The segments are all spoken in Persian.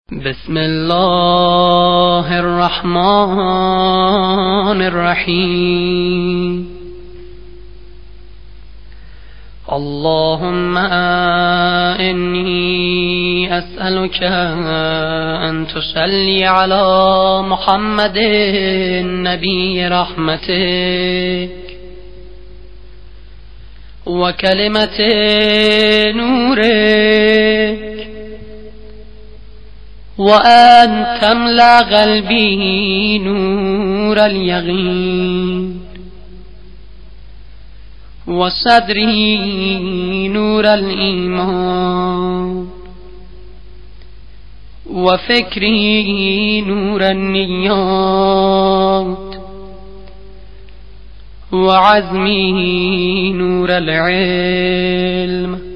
بسم الله الرحمن الرحيم. اللهم إني أسألك أن تصلي على محمد نبي رحمتك وكلمة نورك، وأن تملأ قلبي نور اليقين وصدري نور الإيمان وفكري نور النيات وعزمي نور العلم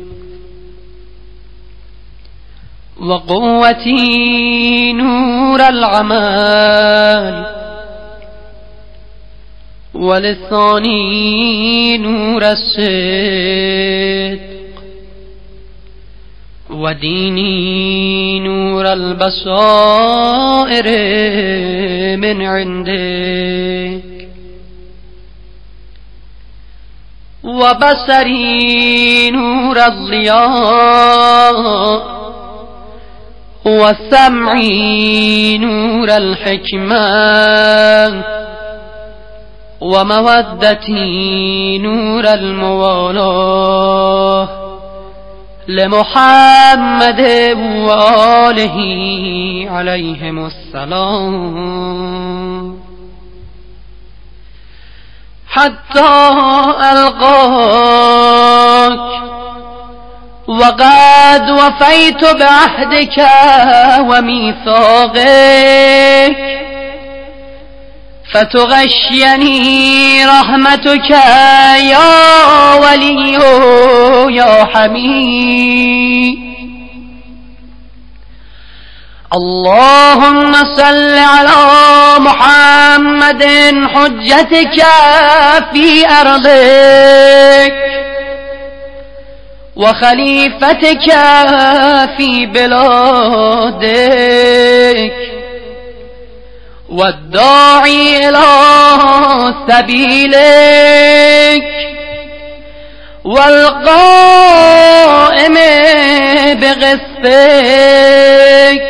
وقوتي نور العمل ولساني نور الصدق وديني نور البصائر من عندك وبصري نور الضياء وسمعي نور الحكمة ومودتي نور الموالاة لمحمد وآله عليهم السلام حتى ألقاك وقد وفيت بعهدك وميثاقك فتغشيني رحمتك يا ولي يا حميد. اللهم صل على محمد حجتك في أرضك وخليفتك في بلادك والداعي إلى سبيلك والقائم بقسطك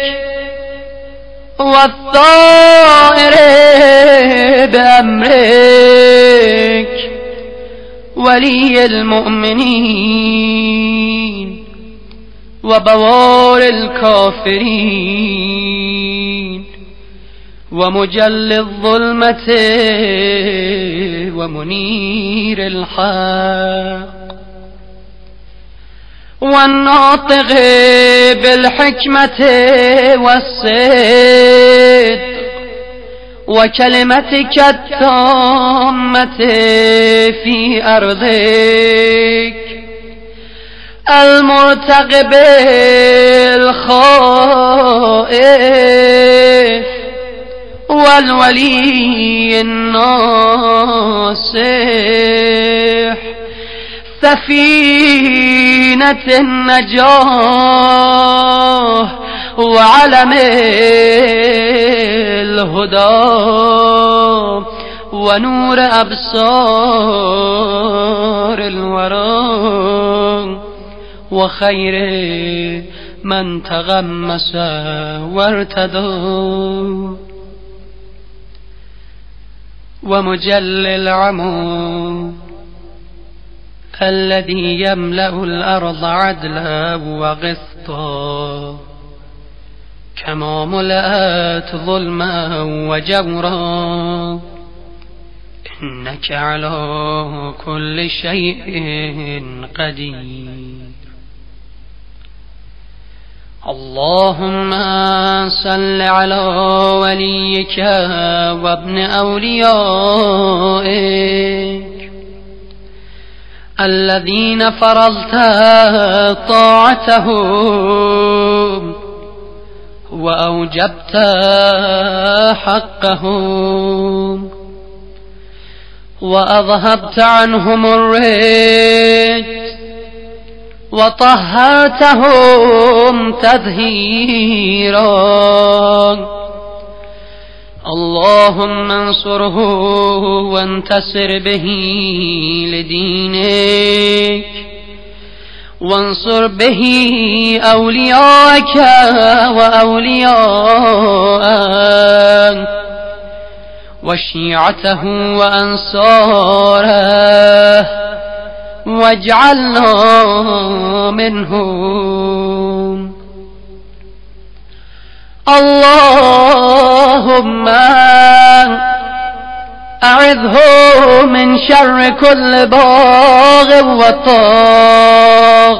والثائر بأمرك ولي المؤمنين وبوار الكافرين ومجل الظلمة ومنير الحق والناطق بالحكمة والصدق وكلمتك التامة في أرضك المرتقب الخائف والولي الناصح سفينة النجاة وعلم الهدى ونور أبصار الورى وخير من تغمس وارتدى ومجل العمو الذي يملأ الأرض عدلا وقسطا كما ملأت ظلما وجورا إنك على كل شيء قدير. اللهم صل على وليك وابن أوليائك الذين فرضت طاعتهم وأوجبت حقهم وأذهبت عنهم الرجس وطهرتهم تطهيرا. اللهم انصره وانتصر به لدينك، وانصر به أولياءك وأولياءك وشيعته وأنصاره، واجعلنا منهم. اللهم أعذه من شر كل باغ وطاغ،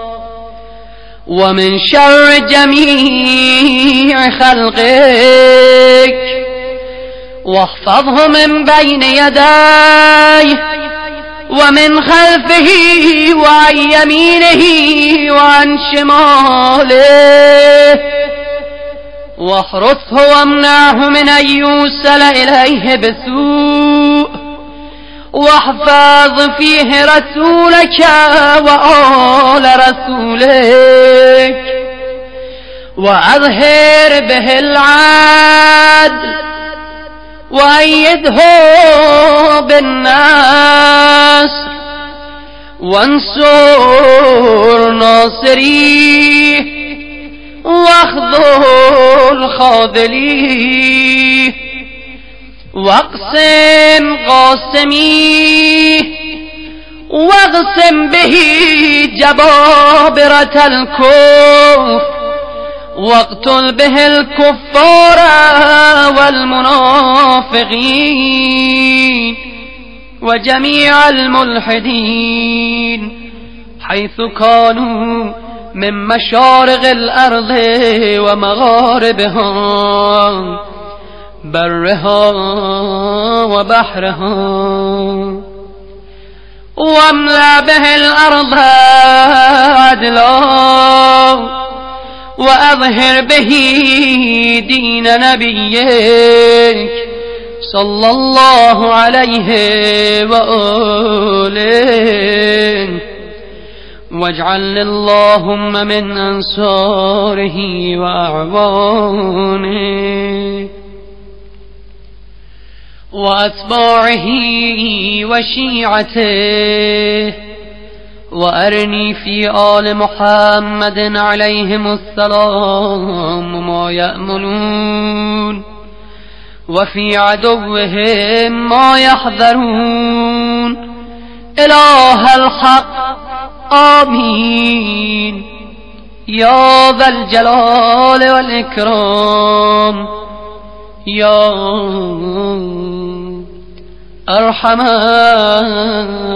ومن شر جميع خلقك، واحفظه من بين يديه ومن خلفه وعن يمينه وعن شماله، واحرسه وامنعه من أن يوصل إليه بسوء، واحفظ فيه رسولك وآل رسولك، وأظهر به العدل، وأيده بالنصر، وانصر ناصريه، واخذل خاذليه، واقسم قاسميه، واقسم به جبابرة الكفر، واقتل به الكفار والمنافقين وجميع الملحدين حيث كانوا من مشارق الأرض ومغاربها، برها وبحرها، واملأ به الأرض عدلا، وأظهر به دين نبيك صلى الله عليه وآله، واجعل اللهم من أنصاره وأعوانه وأتباعه وشيعته، وأرني في آل محمد عليهم السلام ما يأملون، وفي عدوهم ما يحذرون. إله الحق آمين يا ذا الجلال والإكرام، يا أرحم